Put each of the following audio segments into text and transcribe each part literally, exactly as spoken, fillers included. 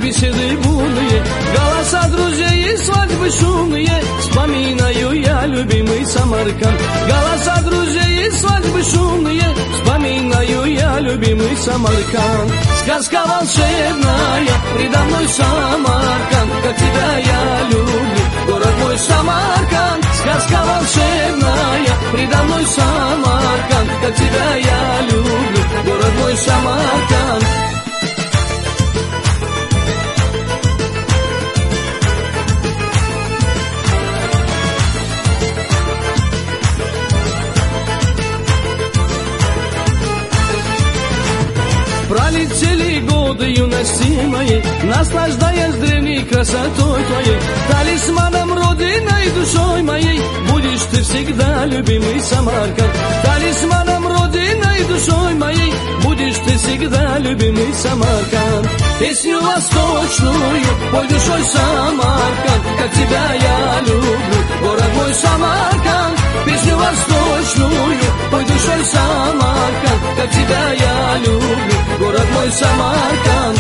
беседы бурные, голоса друзей и свадьбы шумные. Вспоминаю я любимый Самарканд. Голоса друзей и свадьбы шумные. Вспоминаю я любимый Самарканд. Сказка волшебная, предо мной Самарканд. Как тебя я люблю, город мой Самарканд. Сказка волшебная, предо мной Самарканд. Как тебя я люблю, город мой Самарканд. Пролетели годы юности моей, наслаждаясь древней красотой твоей. Талисманом родиной душой моей будешь ты всегда, любимый Самарканд. Талисманом родиной душой моей будешь ты всегда, любимый Самарканд. Песню восточную пой душой Самарканд. Как тебя я люблю, город мой Самарканд. Песню восточную пой душой Самарканд. Как тебя я люблю, город мой Самарканд.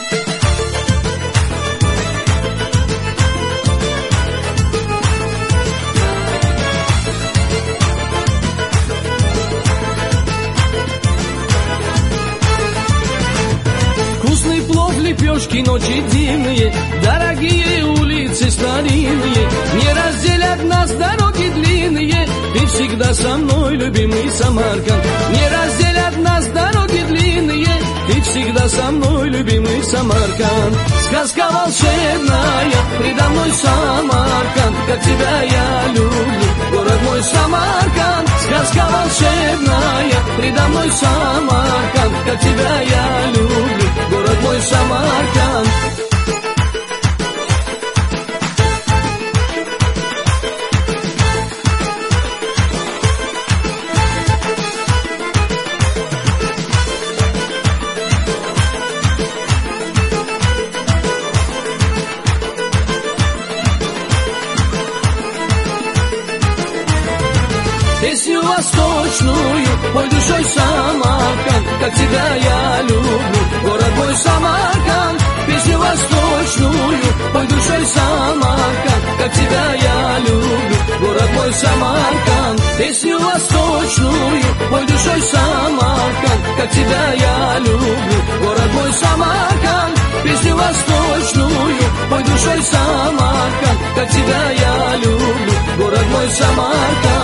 Вкусный плов, лепешки, ночи дивные, дорогие улицы старинные, не разделят нас дороги длинные. Ты всегда со мной, любимый Самарканд. Не разделят нас дороги длинные. Ты всегда со мной, любимый Самарканд. Сказка волшебная, предо мной Самарканд. Как тебя я люблю, город мой Самарканд. Сказка волшебная, предо мной Самарканд. Как тебя я люблю, город мой Самарканд. Песню восточную пой душой Самарканд. Как тебя я люблю, город мой Самарканд. Песню восточную пой душой Самарканд. Как тебя я люблю, город мой Самарканд. Песню восточную пой душой Самарканд. Как тебя я люблю, город мой Самарканд. Песню восточную пой душой Самарканд. Как тебя я люблю, город мой Самарканд.